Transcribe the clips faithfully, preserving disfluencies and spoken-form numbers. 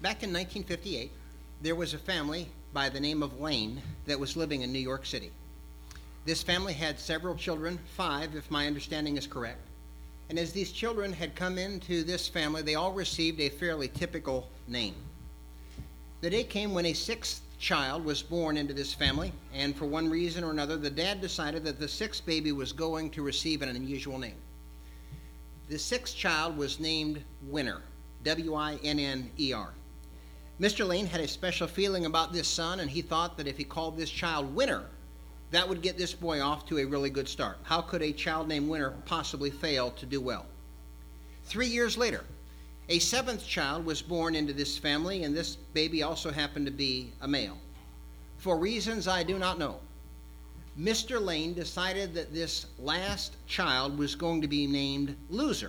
Back in nineteen fifty-eight, there was a family by the name of Lane that was living in New York City. This family had several children, five if my understanding is correct. And as these children had come into this family, they all received a fairly typical name. The day came when a sixth child was born into this family, and for one reason or another, the dad decided that the sixth baby was going to receive an unusual name. The sixth child was named Winner, W I N N E R. Mister Lane had a special feeling about this son, and he thought that if he called this child Winner, that would get this boy off to a really good start. How could a child named Winner possibly fail to do well? Three years later, a seventh child was born into this family, and this baby also happened to be a male. For reasons I do not know, Mister Lane decided that this last child was going to be named Loser.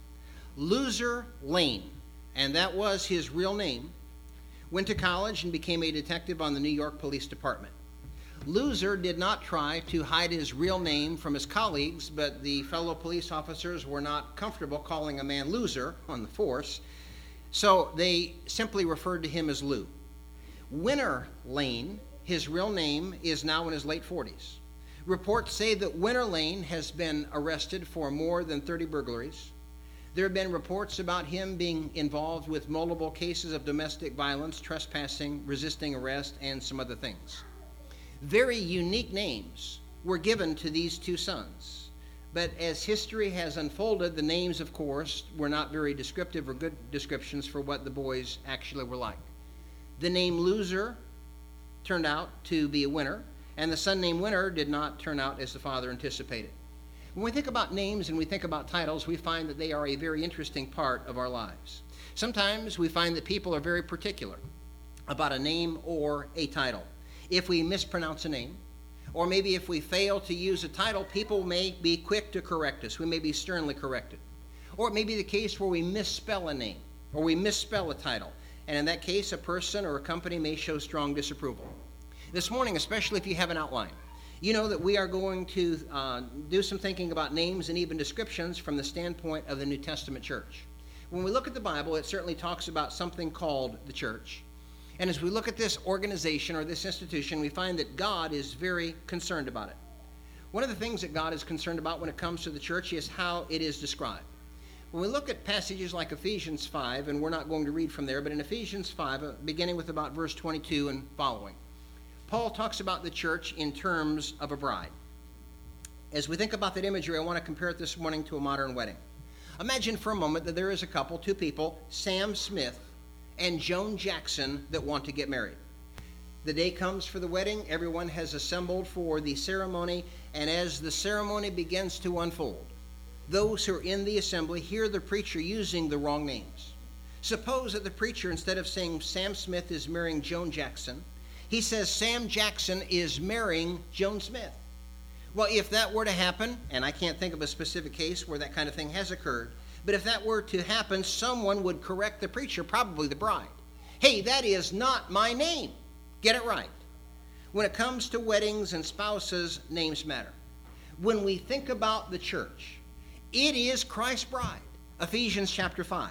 Loser Lane, and that was his real name. Went to college and became a detective on the New York Police Department. Loser did not try to hide his real name from his colleagues, but the fellow police officers were not comfortable calling a man Loser on the force, so they simply referred to him as Lou. Winner Lane, his real name, is now in his late forties. Reports say that Winner Lane has been arrested for more than thirty burglaries. There have been reports about him being involved with multiple cases of domestic violence, trespassing, resisting arrest, and some other things. Very unique names were given to these two sons. But as history has unfolded, the names, of course, were not very descriptive or good descriptions for what the boys actually were like. The name Loser turned out to be a winner, and the son named Winner did not turn out as the father anticipated. When we think about names and we think about titles, we find that they are a very interesting part of our lives. Sometimes we find that people are very particular about a name or a title. If we mispronounce a name, or maybe if we fail to use a title, people may be quick to correct us. We may be sternly corrected. Or it may be the case where we misspell a name, or we misspell a title. And in that case, a person or a company may show strong disapproval. This morning, especially if you have an outline, you know that we are going to uh, do some thinking about names and even descriptions from the standpoint of the New Testament church. When we look at the Bible, it certainly talks about something called the church. And as we look at this organization or this institution, we find that God is very concerned about it. One of the things that God is concerned about when it comes to the church is how it is described. When we look at passages like Ephesians five, and we're not going to read from there, but in Ephesians five, uh, beginning with about verse twenty-two and following, Paul talks about the church in terms of a bride. As we think about that imagery, I want to compare it this morning to a modern wedding. Imagine for a moment that there is a couple, two people, Sam Smith and Joan Jackson, that want to get married. The day comes for the wedding. Everyone has assembled for the ceremony, and as the ceremony begins to unfold, those who are in the assembly hear the preacher using the wrong names. Suppose that the preacher, instead of saying Sam Smith is marrying Joan Jackson, he says Sam Jackson is marrying Joan Smith. Well, if that were to happen, and I can't think of a specific case where that kind of thing has occurred, but if that were to happen, someone would correct the preacher, probably the bride. Hey, that is not my name. Get it right. When it comes to weddings and spouses, names matter. When we think about the church, it is Christ's bride, Ephesians chapter five.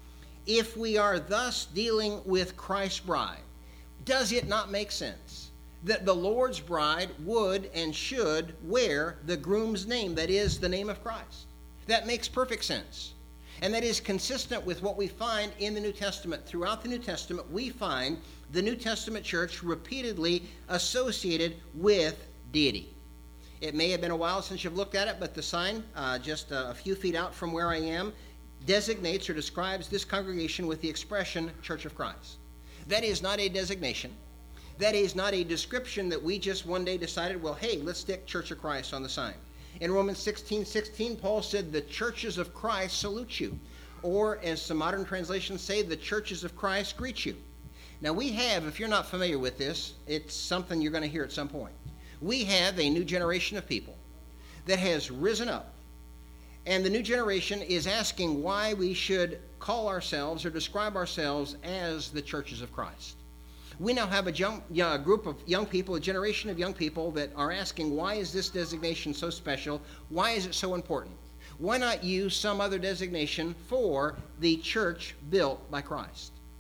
If we are thus dealing with Christ's bride, does it not make sense that the Lord's bride would and should wear the groom's name, that is, the name of Christ? That makes perfect sense. And that is consistent with what we find in the New Testament. Throughout the New Testament, we find the New Testament church repeatedly associated with deity. It may have been a while since you've looked at it, but the sign, uh, just a few feet out from where I am, designates or describes this congregation with the expression Church of Christ. That is not a designation. That is not a description that we just one day decided, well, hey, let's stick Church of Christ on the sign. In Romans sixteen sixteen, Paul said, the churches of Christ salute you. Or, as some modern translations say, the churches of Christ greet you. Now we have, if you're not familiar with this, it's something you're going to hear at some point. We have a new generation of people that has risen up. And the new generation is asking why we should call ourselves or describe ourselves as the churches of Christ. We now have a, young, a group of young people, a generation of young people that are asking, why is this designation so special? Why is it so important? Why not use some other designation for the church built by Christ?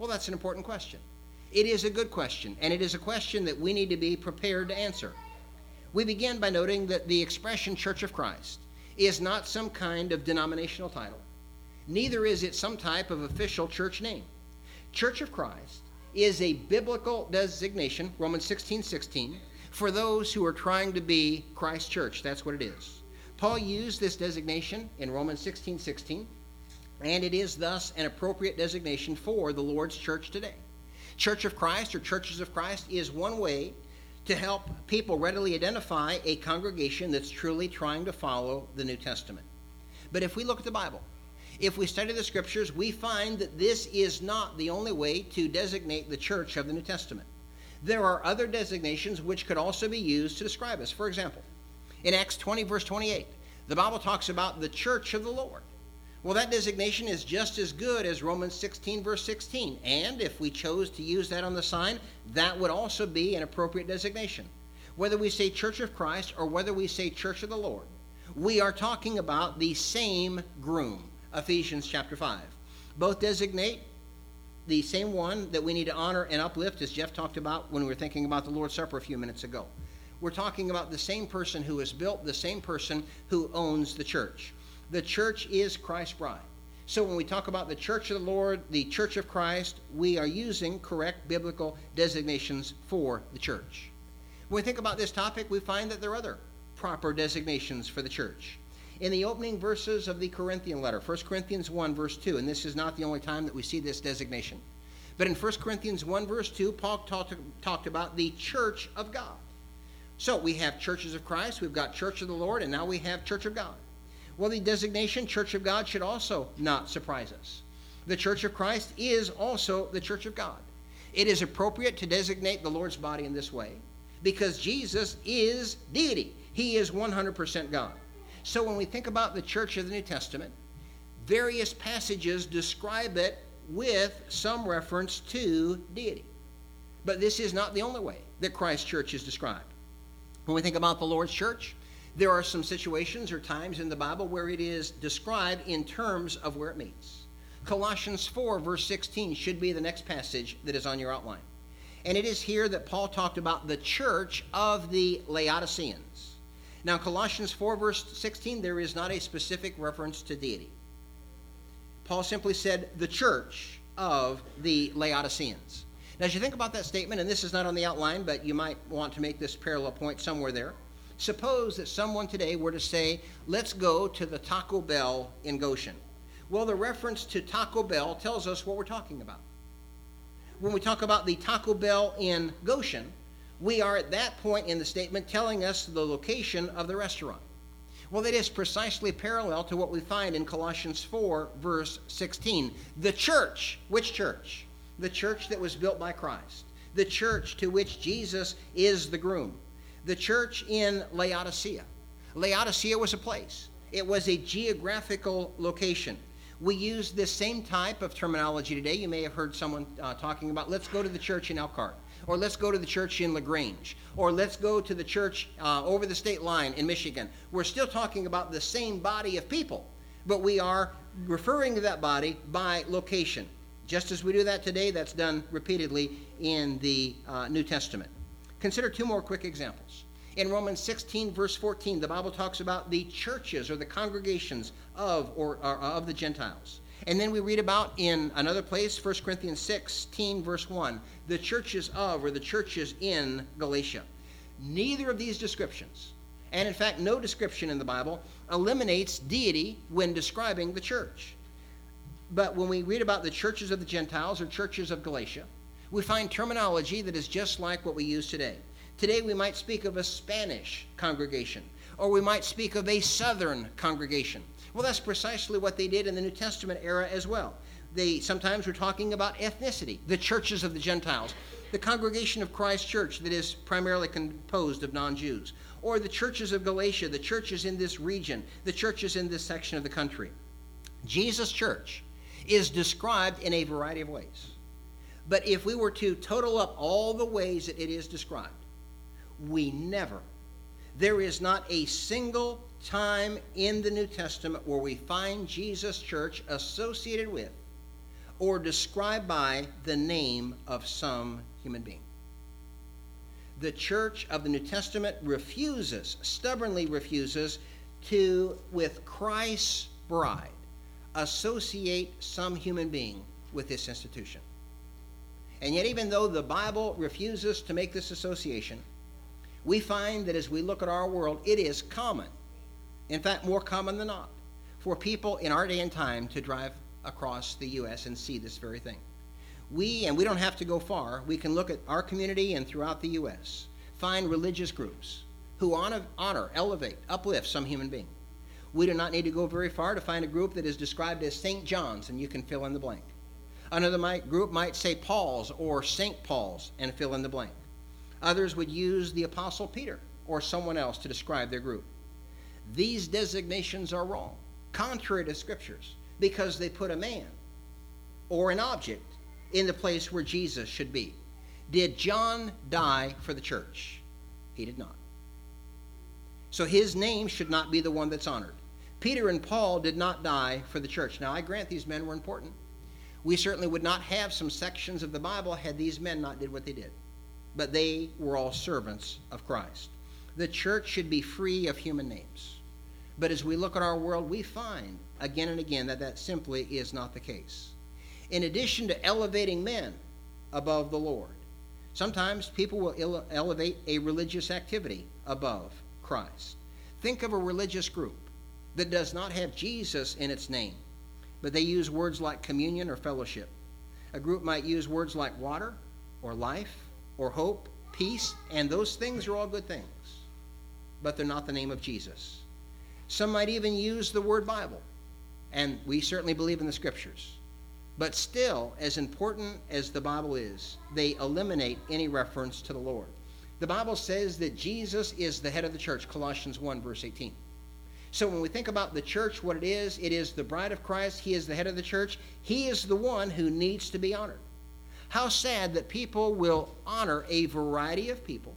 Well, that's an important question. It is a good question, and it is a question that we need to be prepared to answer. We begin by noting that the expression Church of Christ is not some kind of denominational title. Neither is it some type of official church name. Church of Christ is a biblical designation, Romans sixteen sixteen, for those who are trying to be Christ's church. That's what it is. Paul used this designation in Romans sixteen sixteen, and it is thus an appropriate designation for the Lord's church today. Church of Christ or Churches of Christ is one way to help people readily identify a congregation that's truly trying to follow the New Testament. But if we look at the Bible, if we study the Scriptures, we find that this is not the only way to designate the church of the New Testament. There are other designations which could also be used to describe us. For example, in Acts twenty, verse twenty-eight, the Bible talks about the church of the Lord. Well, that designation is just as good as Romans sixteen, verse sixteen. And if we chose to use that on the sign, that would also be an appropriate designation. Whether we say Church of Christ or whether we say Church of the Lord, we are talking about the same groom, Ephesians chapter five. Both designate the same one that we need to honor and uplift, as Jeff talked about when we were thinking about the Lord's Supper a few minutes ago. We're talking about the same person who is built, the same person who owns the church. The church is Christ's bride. So when we talk about the church of the Lord, the church of Christ, we are using correct biblical designations for the church. When we think about this topic, we find that there are other proper designations for the church. In the opening verses of the Corinthian letter, First Corinthians one, verse two, and this is not the only time that we see this designation, but in First Corinthians one, verse two, Paul talked, talked about the church of God. So we have churches of Christ, we've got Church of the Lord, and now we have Church of God. Well, the designation Church of God should also not surprise us. The Church of Christ is also the Church of God. It is appropriate to designate the Lord's body in this way because Jesus is deity. He is one hundred percent God. So when we think about the church of the New Testament, various passages describe it with some reference to deity. But this is not the only way that Christ's church is described. When we think about the Lord's church, there are some situations or times in the Bible where it is described in terms of where it meets. Colossians four, verse sixteen should be the next passage that is on your outline. And it is here that Paul talked about the church of the Laodiceans. Now, Colossians four, verse sixteen, there is not a specific reference to deity. Paul simply said the church of the Laodiceans. Now, as you think about that statement, and this is not on the outline, but you might want to make this parallel point somewhere there. Suppose that someone today were to say, let's go to the Taco Bell in Goshen. Well, the reference to Taco Bell tells us what we're talking about. When we talk about the Taco Bell in Goshen, we are at that point in the statement telling us the location of the restaurant. Well, that is precisely parallel to what we find in Colossians four, verse sixteen. The church, which church? The church that was built by Christ. The church to which Jesus is the groom. The church in Laodicea. Laodicea was a place. It was a geographical location. We use this same type of terminology today. You may have heard someone uh, talking about, let's go to the church in Elkhart, or let's go to the church in LaGrange, or let's go to the church uh, over the state line in Michigan. We're still talking about the same body of people, but we are referring to that body by location. Just as we do that today, that's done repeatedly in the uh, New Testament. Consider two more quick examples. In Romans sixteen, verse fourteen, the Bible talks about the churches or the congregations of or, or of the Gentiles. And then we read about in another place, First Corinthians sixteen, verse one, the churches of or the churches in Galatia. Neither of these descriptions, and in fact no description in the Bible, eliminates deity when describing the church. But when we read about the churches of the Gentiles or churches of Galatia, we find terminology that is just like what we use today. Today we might speak of a Spanish congregation, or we might speak of a Southern congregation. Well, that's precisely what they did in the New Testament era as well. They sometimes were talking about ethnicity, the churches of the Gentiles, the congregation of Christ Church that is primarily composed of non-Jews, or the churches of Galatia, the churches in this region, the churches in this section of the country. Jesus' church is described in a variety of ways. But if we were to total up all the ways that it is described, we never, there is not a single time in the New Testament where we find Jesus' church associated with or described by the name of some human being. The church of the New Testament refuses, stubbornly refuses, to, with Christ's bride, associate some human being with this institution. And yet, even though the Bible refuses to make this association, we find that as we look at our world, it is common, in fact, more common than not, for people in our day and time to drive across the U S and see this very thing. We, and we don't have to go far, we can look at our community and throughout the U S, find religious groups who honor, honor, elevate, uplift some human being. We do not need to go very far to find a group that is described as Saint John's, and you can fill in the blank. Another might, group might say Paul's or Saint Paul's and fill in the blank. Others would use the Apostle Peter or someone else to describe their group. These designations are wrong, contrary to Scriptures, because they put a man or an object in the place where Jesus should be. Did John die for the church? He did not. So his name should not be the one that's honored. Peter and Paul did not die for the church. Now, I grant these men were important. We certainly would not have some sections of the Bible had these men not did what they did. But they were all servants of Christ. The church should be free of human names. But as we look at our world, we find again and again that that simply is not the case. In addition to elevating men above the Lord, sometimes people will ele- elevate a religious activity above Christ. Think of a religious group that does not have Jesus in its name, but they use words like communion or fellowship. A group might use words like water or life or hope, peace, and those things are all good things, but they're not the name of Jesus. Some might even use the word Bible, and we certainly believe in the Scriptures. But still, as important as the Bible is, they eliminate any reference to the Lord. The Bible says that Jesus is the head of the church, Colossians one, verse eighteen. So when we think about the church, what it is, it is the bride of Christ. He is the head of the church. He is the one who needs to be honored. How sad that people will honor a variety of people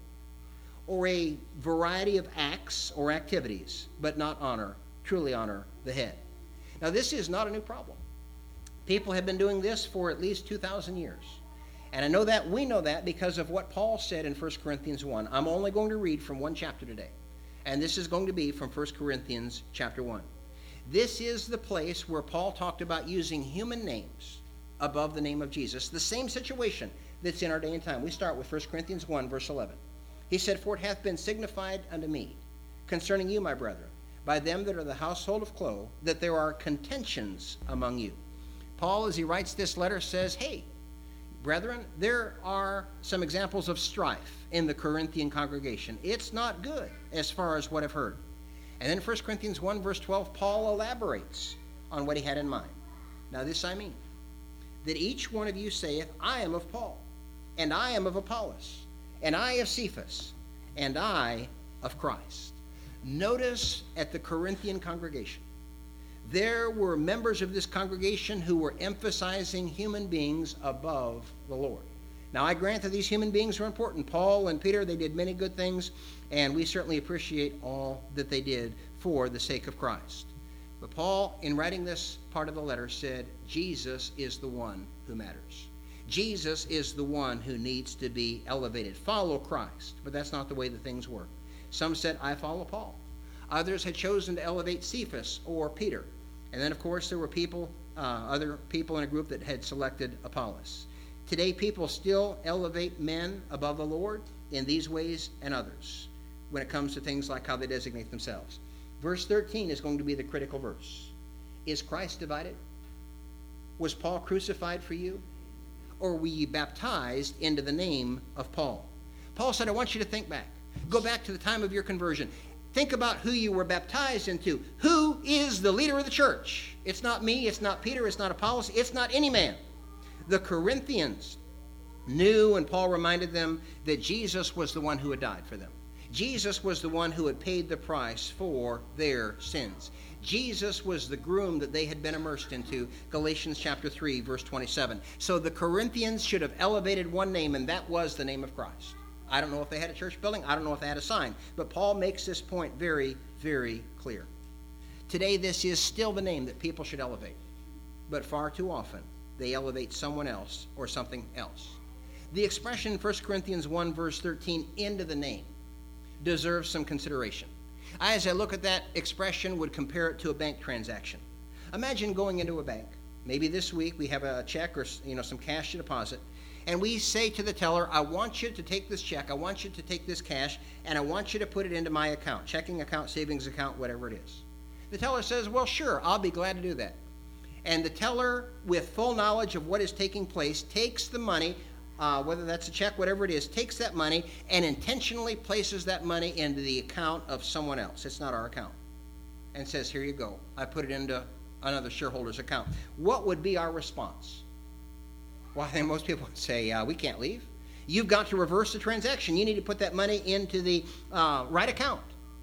or a variety of acts or activities, but not honor, truly honor the head. Now, this is not a new problem. People have been doing this for at least two thousand years. And I know that, we know that because of what Paul said in First Corinthians one. I'm only going to read from one chapter today. And this is going to be from First Corinthians chapter one. This is the place where Paul talked about using human names above the name of Jesus. The same situation that's in our day and time. We start with First Corinthians one, verse eleven. He said, "For it hath been signified unto me concerning you, my brethren, by them that are the household of Chloe, that there are contentions among you." Paul, as he writes this letter, says, hey, brethren, there are some examples of strife in the Corinthian congregation. It's not good as far as what I've heard. And then First Corinthians one, verse twelve, Paul elaborates on what he had in mind. Now this I mean, that each one of you saith, I am of Paul, and I am of Apollos, and I of Cephas, and I of Christ. Notice at the Corinthian congregation, there were members of this congregation who were emphasizing human beings above the Lord. Now, I grant that these human beings were important. Paul and Peter, they did many good things, and we certainly appreciate all that they did for the sake of Christ. But Paul, in writing this part of the letter, said, Jesus is the one who matters. Jesus is the one who needs to be elevated. Follow Christ. But that's not the way the things work. Some said, I follow Paul. Others had chosen to elevate Cephas or Peter. And then, of course, there were people, uh, other people in a group that had selected Apollos. Today, people still elevate men above the Lord in these ways and others when it comes to things like how they designate themselves. Verse thirteen is going to be the critical verse. Is Christ divided? Was Paul crucified for you? Or were ye baptized into the name of Paul? Paul said, I want you to think back. Go back to the time of your conversion. Think about who you were baptized into. Who is the leader of the church? It's not me, it's not Peter, it's not Apollos, it's not any man. The Corinthians knew, and Paul reminded them, that Jesus was the one who had died for them. Jesus was the one who had paid the price for their sins. Jesus was the groom that they had been immersed into, Galatians chapter three, verse twenty-seven. So the Corinthians should have elevated one name, and that was the name of Christ. I don't know if they had a church building. I don't know if they had a sign. But Paul makes this point very, very clear. Today, this is still the name that people should elevate. But far too often, they elevate someone else or something else. The expression in First Corinthians one, verse thirteen, into the name, deserves some consideration. I, as I look at that expression, would compare it to a bank transaction. Imagine going into a bank. Maybe this week we have a check or you know some cash to deposit, and we say to the teller, I want you to take this check, I want you to take this cash, and I want you to put it into my account, checking account, savings account, whatever it is. The teller says, well, sure, I'll be glad to do that. And the teller, with full knowledge of what is taking place, takes the money, uh, whether that's a check, whatever it is, takes that money and intentionally places that money into the account of someone else. It's not our account. And says, here you go. I put it into another shareholder's account. What would be our response? Well, I think most people would say, uh, we can't leave. You've got to reverse the transaction. You need to put that money into the uh, right account.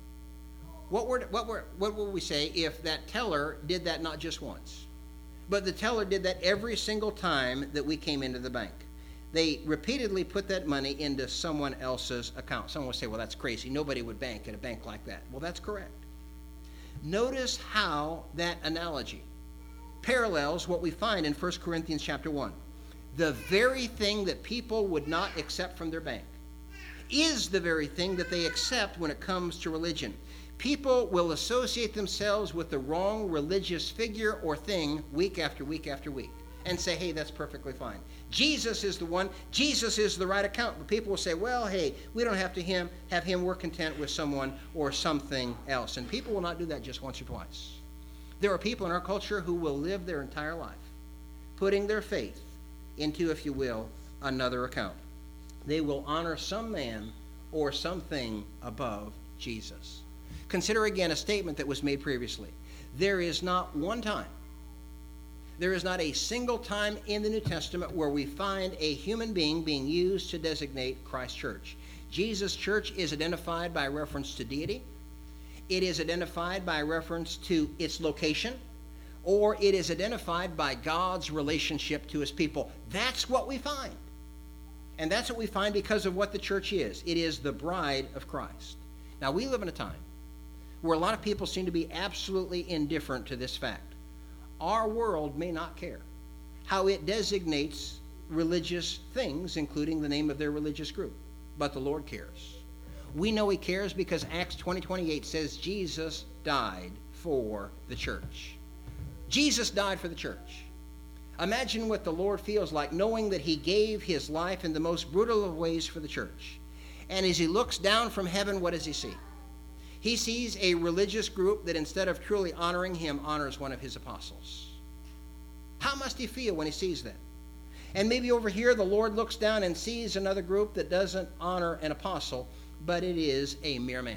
What would, what, were, what would we say if that teller did that not just once, but the teller did that every single time that we came into the bank? They repeatedly put that money into someone else's account. Someone would say, well, that's crazy. Nobody would bank at a bank like that. Well, that's correct. Notice how that analogy parallels what we find in First Corinthians chapter one. The very thing that people would not accept from their bank is the very thing that they accept when it comes to religion. People will associate themselves with the wrong religious figure or thing week after week after week and say, hey, that's perfectly fine. Jesus is the one. Jesus is the right account. But people will say, well, hey, we don't have to him have him work content with someone or something else. And people will not do that just once or twice. There are people in our culture who will live their entire life putting their faith into, if you will, another account. They will honor some man or something above Jesus. Consider again a statement that was made previously. There is not one time, there is not a single time in the New Testament where we find a human being being used to designate Christ's church. Jesus' church is identified by reference to deity. It is identified by reference to its location, or it is identified by God's relationship to his people. That's what we find. And that's what we find because of what the church is. It is the bride of Christ. Now, we live in a time where a lot of people seem to be absolutely indifferent to this fact. Our world may not care how it designates religious things, including the name of their religious group, but the Lord cares. We know he cares because Acts twenty twenty-eight says Jesus died for the church. Jesus died for the church. Imagine what the Lord feels like knowing that he gave his life in the most brutal of ways for the church. And as he looks down from heaven, what does he see? He sees a religious group that instead of truly honoring him, honors one of his apostles. How must he feel when he sees that? And maybe over here the Lord looks down and sees another group that doesn't honor an apostle, but it is a mere man.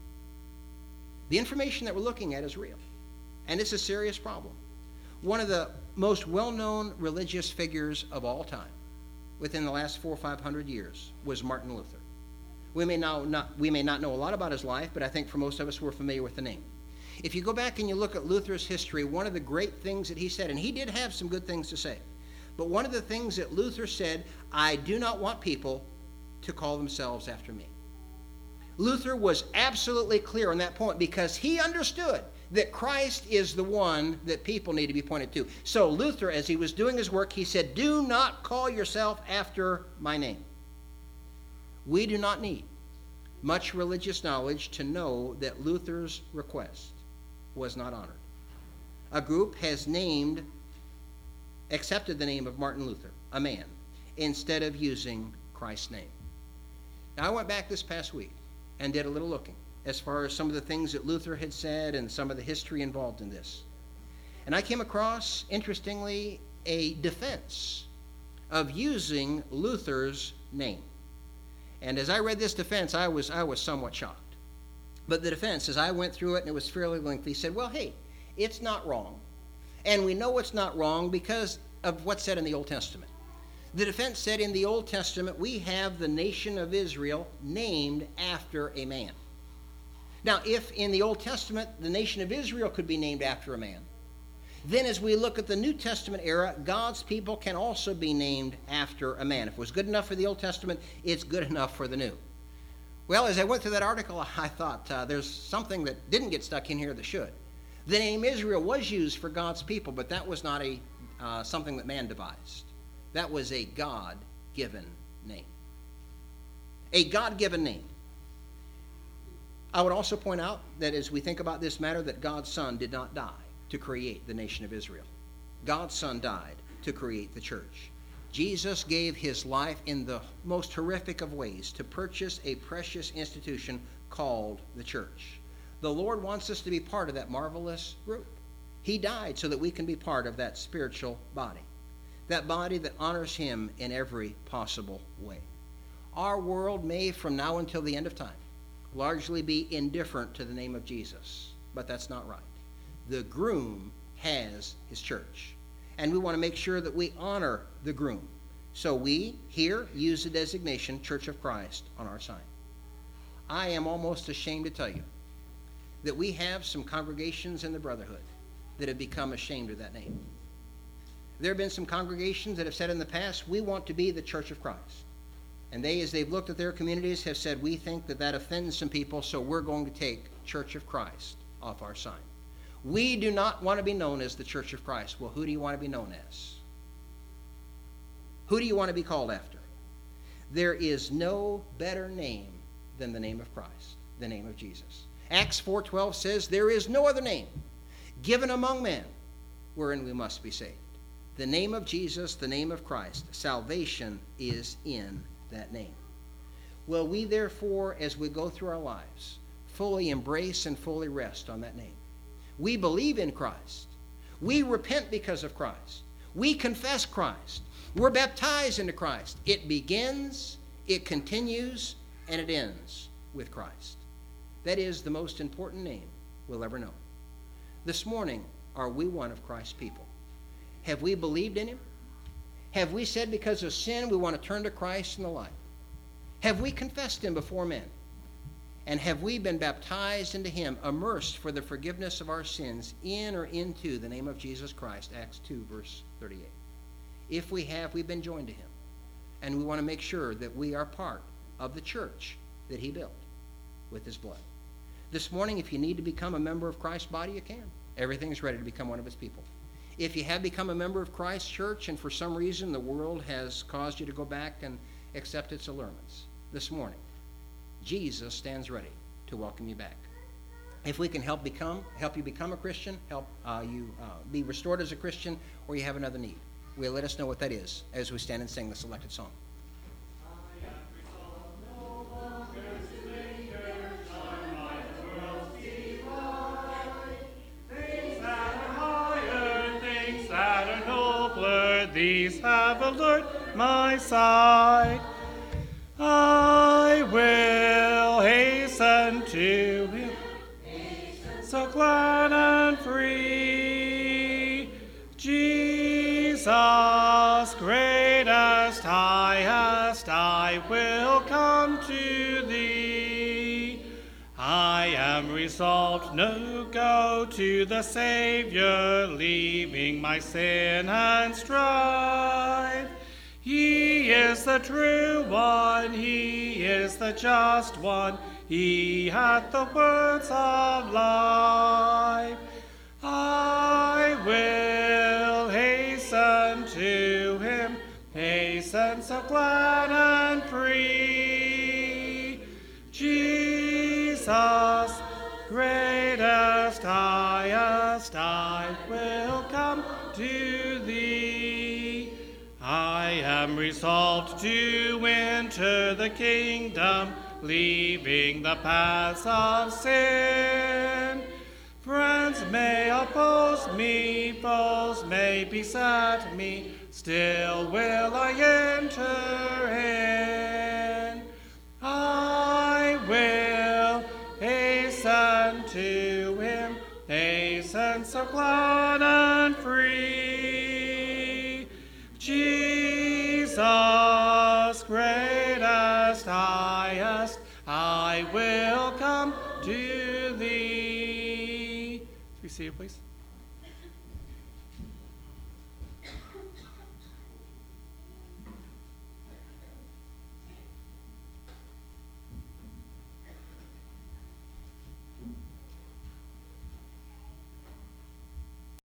The information that we're looking at is real, and it's a serious problem. One of the most well-known religious figures of all time within the last four or five hundred years was Martin Luther. We may, now not, we may not know a lot about his life, but I think for most of us we're familiar with the name. If you go back and you look at Luther's history, one of the great things that he said, and he did have some good things to say, but one of the things that Luther said, I do not want people to call themselves after me. Luther was absolutely clear on that point because he understood that Christ is the one that people need to be pointed to. So Luther, as he was doing his work, he said, do not call yourself after my name. We do not need much religious knowledge to know that Luther's request was not honored. A group has named, accepted the name of Martin Luther, a man, instead of using Christ's name. Now, I went back this past week and did a little looking as far as some of the things that Luther had said and some of the history involved in this. And I came across, interestingly, a defense of using Luther's name. And as I read this defense, I was I was somewhat shocked. But the defense, as I went through it, and it was fairly lengthy, said, well, hey, it's not wrong. And we know it's not wrong because of what's said in the Old Testament. The defense said in the Old Testament, we have the nation of Israel named after a man. Now, if in the Old Testament the nation of Israel could be named after a man, then as we look at the New Testament era, God's people can also be named after a man. If it was good enough for the Old Testament, it's good enough for the New. Well, as I went through that article, I thought uh, there's something that didn't get stuck in here that should. The name Israel was used for God's people, but that was not a uh, something that man devised. That was a God-given name. A God-given name. I would also point out that as we think about this matter, that God's Son did not die to create the nation of Israel. God's Son died to create the church. Jesus gave his life in the most horrific of ways to purchase a precious institution called the church. The Lord wants us to be part of that marvelous group. He died so that we can be part of that spiritual body, that body that honors him in every possible way. Our world may, from now until the end of time, largely be indifferent to the name of Jesus, but that's not right. The groom has his church, and we want to make sure that we honor the groom. So we here use the designation Church of Christ on our sign. I am almost ashamed to tell you that we have some congregations in the Brotherhood that have become ashamed of that name. There have been some congregations that have said in the past, we want to be the Church of Christ. And they, as they've looked at their communities, have said, we think that that offends some people, so we're going to take Church of Christ off our sign. We do not want to be known as the Church of Christ. Well, who do you want to be known as? Who do you want to be called after? There is no better name than the name of Christ, the name of Jesus. Acts four twelve says, there is no other name given among men wherein we must be saved. The name of Jesus, the name of Christ. Salvation is in that name. Will we therefore, as we go through our lives, fully embrace and fully rest on that name? We believe in Christ. We repent because of Christ. We confess Christ. We're baptized into Christ. It begins, it continues, and it ends with Christ. That is the most important name we'll ever know. This morning, are we one of Christ's people? Have we believed in him? Have we said because of sin we want to turn to Christ in the light? Have we confessed him before men? And have we been baptized into him, immersed for the forgiveness of our sins in or into the name of Jesus Christ? Acts two, verse thirty-eight. If we have, we've been joined to him. And we want to make sure that we are part of the church that he built with his blood. This morning, if you need to become a member of Christ's body, you can. Everything's ready to become one of his people. If you have become a member of Christ's church and for some reason the world has caused you to go back and accept its allurements, this morning, Jesus stands ready to welcome you back. If we can help become, help you become a Christian, help uh, you uh, be restored as a Christian, or you have another need, will let us know what that is as we stand and sing the selected song. These have allured my sight. I will hasten to him, so glad and free. Jesus, greatest, highest, I will come to thee. I am resolved no go to the Savior, leaving my sin and strife. He is the true one, he is the just one, he hath the words of life. I will hasten to him, hasten so glad and free. Jesus, greatest, highest, I will come to thee. I am resolved to enter the kingdom, leaving the paths of sin. Friends may oppose me, foes may beset me, still will I enter in. I will hasten to him, hasten so glad and free. Jesus, greatest, highest, I will come to thee. Be seated, please.